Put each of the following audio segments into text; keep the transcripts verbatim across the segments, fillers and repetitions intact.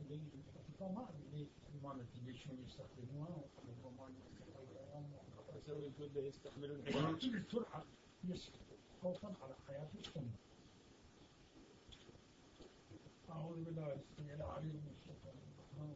فما أدري ما نتيجة شلون يستخدموها وما يسوي كله يستحملون السرعة يسكت خوفا على حياتهم. أعوذ بالله السميع العليم من الشيطان الرجيم.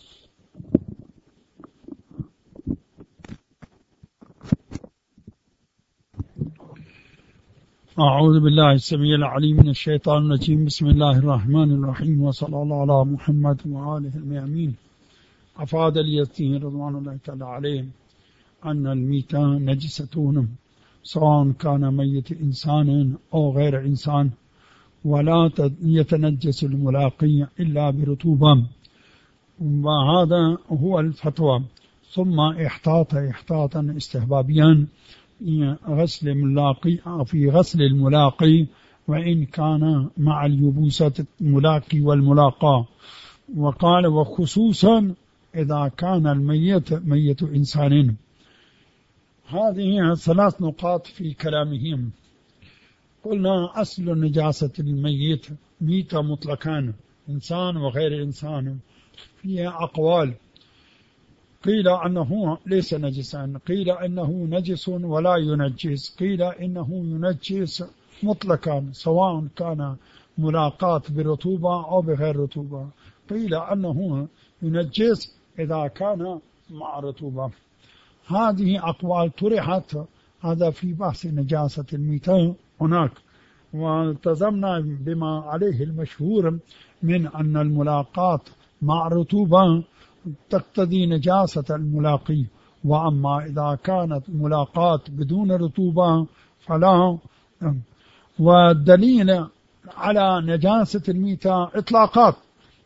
أعوذ بالله السميع العليم من الشيطان الرجيم. بسم الله الرحمن الرحيم، وصلى الله على محمد وآله الميامين. أفاد اليتين رضوان الله تعالى عليهم أن الميتة نجستون سواء كان ميت إنسان أو غير إنسان، ولا يتنجس الملاقي إلا برطوبة، وهذا هو الفتوى. ثم احتاط احتاطا استحبابيا غسل الملاقي في غسل الملاقي وإن كان مع اليبوسة الملاقي والملاقى. وقال وخصوصا إذا كان الميت ميت إنسان. هذه ثلاث نقاط في كلامهم. قلنا أصل نجاسة الميت ميتة مطلقان، إنسان وغير إنسان، فيها أقوال. قيل أنه ليس نجسا، قيل أنه نجس ولا ينجس، قيل إنه ينجس مطلقا سواء كان ملاقاة برطوبة أو بغير رطوبة، قيل أنه ينجس إذا كان مع رطوبة. هذه أقوال طرحت، هذا في بحث نجاسة الميتة هناك. والتزمنا بما عليه المشهور من أن الملاقاة مع رطوبة تقتضي نجاسة الملاقي، وأما إذا كانت ملاقاة بدون رطوبة فلا. والدليل على نجاسة الميتة إطلاقات،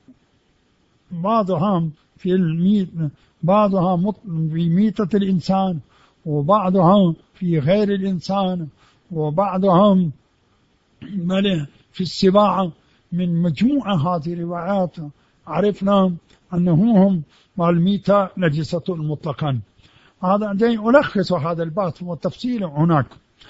بعضها في الميت بعضها في ميتة الإنسان، وبعضها في غير الإنسان، وبعضهم في السباع. من مجموعة هذه الروايات عرفنا أنهم والميتة نجسة مطلقا. هذا جاي ألخص هذا البحث والتفصيل هناك.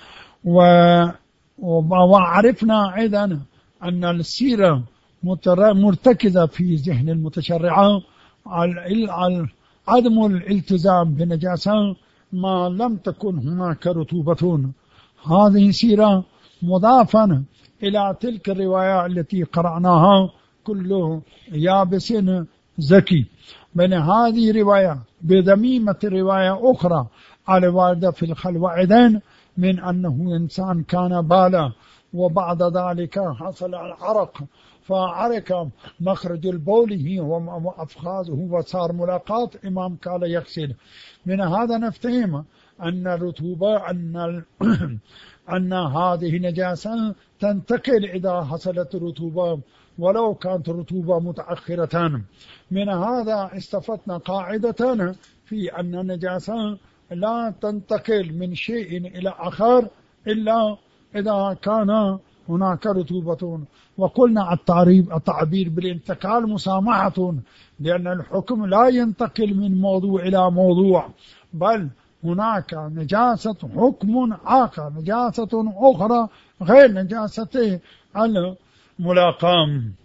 وعرفنا أيضا أن السيرة مرتكزة في ذهن المتشرعة على عدم الالتزام بنجاسة ما لم تكن هناك رطوبة. هذه سيرة مضافة إلى تلك الرواية التي قرأناها كله يابس زكي. بين هذه رواية بذميمة رواية أخرى على واردة في الخلوة أيضا من أنه إنسان كان بالا، وبعد ذلك حصل العرق فعرق مخرج البول وأفخاذه وصار ملاقاة إمام قال يغسل. من هذا نفتهم أن الرطوبة أن أن هذه نجاسة تنتقل إذا حصلت رطوبة ولو كانت رطوبة متأخرة. من هذا استفدنا قاعدة في أن النجاسة لا تنتقل من شيء إلى آخر إلا إذا كان هناك رطوبة. وقلنا التعريب التعبير بالانتقال مسامحة، لأن الحكم لا ينتقل من موضوع إلى موضوع، بل هناك نجاسة حكم آخر، نجاسة أخرى غير نجاسة الملاقام.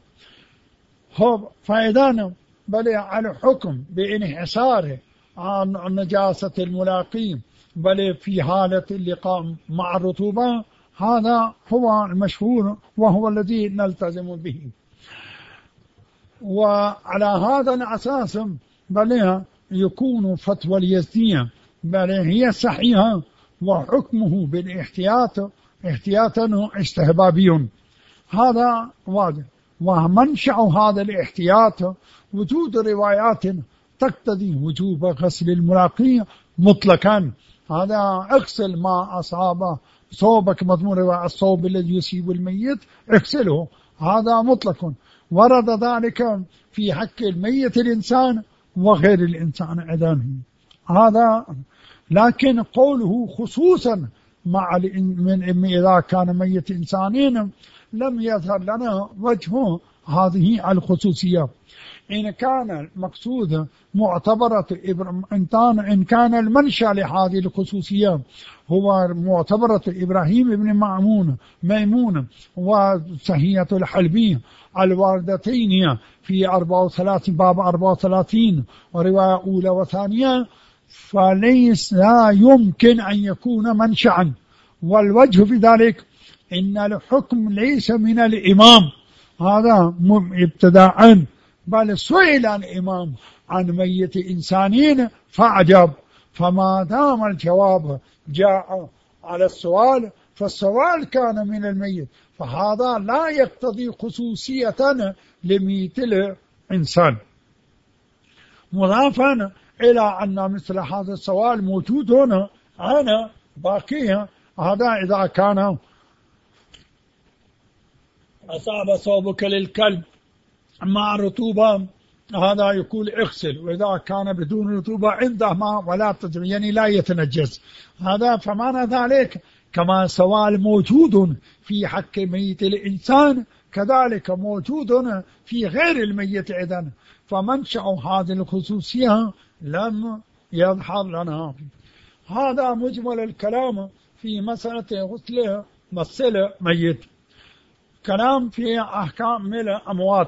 فإذا بل على حكم بانحصاره عن نجاسة الملاقي بل في حالة اللقاء مع الرطوبة، هذا هو المشهور وهو الذي نلتزم به. وعلى هذا الأساس بل يكون فتوى اليزدية بل هي صحيحة، وحكمه بالاحتياط احتياطا استحبابي. هذا واضح. ومنشأ هذا الاحتياط وجود روايات تقتضي وجوب غسل الملاقي مطلقا. هذا اغسل ما أصاب صوبك، مضمون رواية الصوب الذي يصيب الميت اغسله، هذا مطلق. ورد ذلك في حق الميت الإنسان وغير الإنسان أيضا هذا. لكن قوله خصوصا مع من إذا كان ميت إنسانين لم يظهر لنا وجه هذه الخصوصية. إن كان المقصود معتبرة إن كان إن كان المنشأ لهذه الخصوصية هو معتبرة إبراهيم بن مأمون ميمون وسهية الحلبي الواردتين في أربعة وثلاثين باب أربعة وثلاثين ورواية أولى وثانية، فليس لا يمكن أن يكون منشأ. والوجه في ذلك إن الحكم ليس من الإمام هذا ابتداء، بل سئل الإمام عن ميت إنسانين فأجاب، فما دام الجواب جاء على السؤال فالسؤال كان من الميت، فهذا لا يقتضي خصوصية لميت الإنسان. مضافا إلى أن مثل هذا السؤال موجود هنا أنا باقيها، هذا إذا كان أصاب صوبك للكلب مع رطوبة هذا يقول اغسل، وإذا كان بدون رطوبة عنده ماء ولا تجري يعني لا يتنجس، هذا فمعنى ذلك كما سؤال موجود في حق ميت الإنسان كذلك موجود في غير الميت إذن، فمنشأ هذه الخصوصية لم يظهر لنا. هذا مجمل الكلام في مسألة غسل مسل ميت. كلام في أحكام الأموات.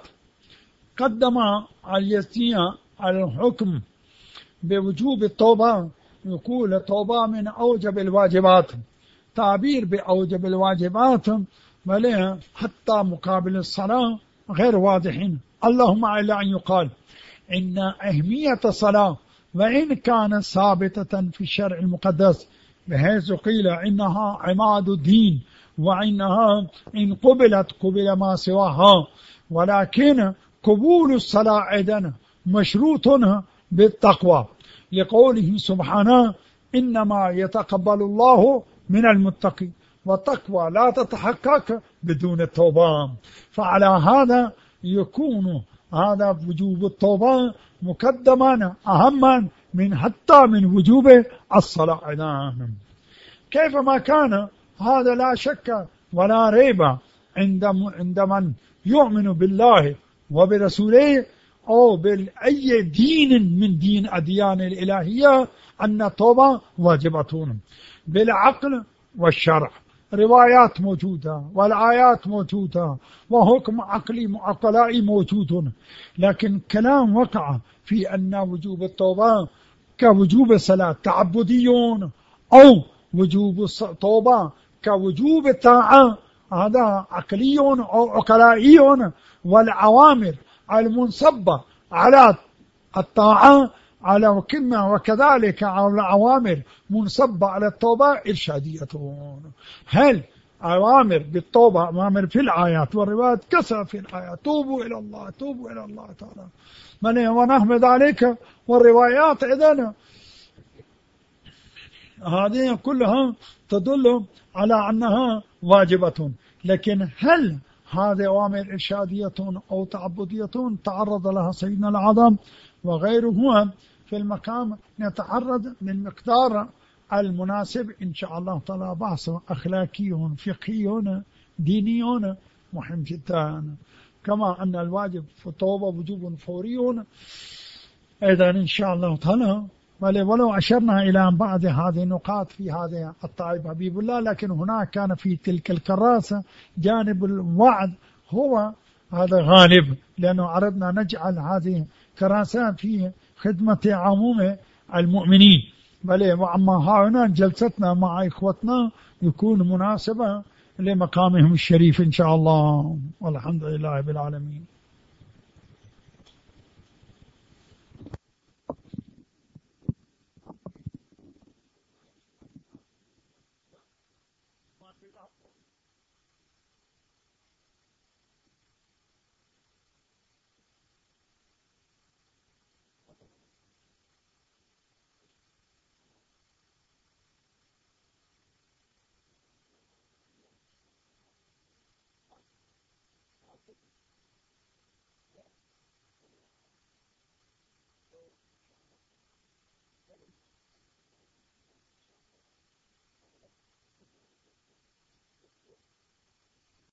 قدم اليسير الحكم بوجوب التوبة، يقول التوبة من أوجب الواجبات، تعبير بأوجب الواجبات بل حتى مقابل الصلاة غير واضحين، اللهم إلا أن يقال إن أهمية الصلاة وإن كانت ثابتة في الشرع المقدس بحيث قيل إنها عماد الدين وإنها إن قبلت قبل ما سواها، ولكن قبول الصلاة أيضا مشروط بالتقوى لقوله سبحانه إنما يتقبل الله من المتقين، والتقوى لا تتحقق بدون التوبة. فعلى هذا يكون هذا وجوب التوبة مقدما أهما من حتى من وجوب الصلاة. كيفما كان هذا لا شك ولا ريب عند عند من يؤمن بالله وبرسوله أو بأي دين من دين أديان الإلهية أن التوبة واجبة بالعقل والشرع، روايات موجودة والآيات موجودة وحكم عقلي معقلائي موجود، لكن كلام وقع في أن وجوب التوبة كوجوب الصلاة تعبديون أو وجوب التوبة كوجوب الطاعة هذا عقلي أو عقلائي، والعوامر المنصبة على الطاعة على وكلمة وكذلك العوامر منصبة على التوبة إرشادية. هل أوامر بالتوبة أوامر في الآيات والروايات كثر في الآيات توبوا إلى الله توبوا إلى الله تعالى من ونحو ذلك، والروايات إذن هذه كلها تدل على أنها واجبة، لكن هل هذه أوامر إرشادية أو تعبدية تعرض لها سيدنا العظم وغيره في المقام، نتعرض من مقدار المناسب إن شاء الله تعالى بحث أخلاقي فقهي ديني مهم جدا، كما أن الواجب في التوبة وجوب فوري أيضا إن شاء الله تعالى. ولو أشرنا إلى بعض هذه النقاط في هذه الطائب حبيب الله، لكن هناك كان في تلك الكراسة جانب الوعد هو هذا غالب، لأنه أردنا نجعل هذه الكراسة في خدمة عموم المؤمنين، بل وعما هنا جلستنا مع إخوتنا يكون مناسبة لمقامهم الشريف إن شاء الله، والحمد لله رب العالمين.